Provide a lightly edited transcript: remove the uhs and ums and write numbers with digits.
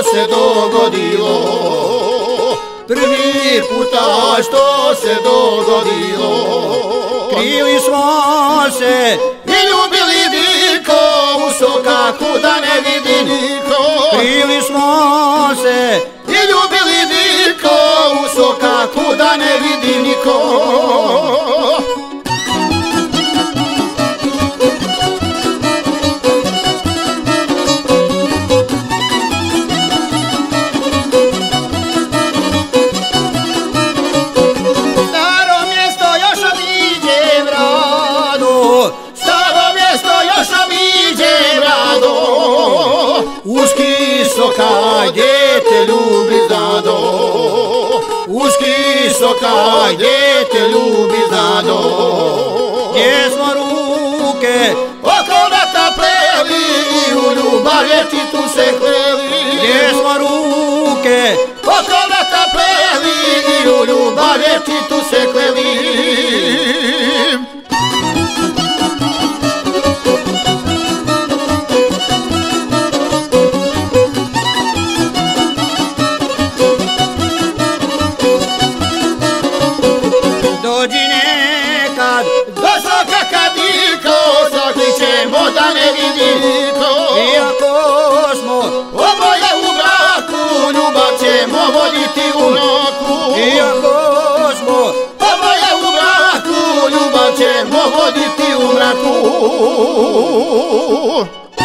se dogodilo, prvi puta što se dogodilo. Krili smo se i ljubili diko, u sokaku da ne vidi niko. Krili smo se i ljubili diko, u sokaku da ne vidi niko. Uski djete ljubi znado, uski soka djete ljubi znado. Gdje smo ruke oko vrata pleli i u ljubav vječitu se kleli. Gdje smo ruke oko vrata pleli i u ljubav vječitu se kleli. Dođi nekad do soka kad niko, zakličemo da ne vidi niko. Iako smo oboje u braku, ljubav ćemo voditi u mraku. Iako smo oboje u braku, ljubav ćemo voditi u mraku.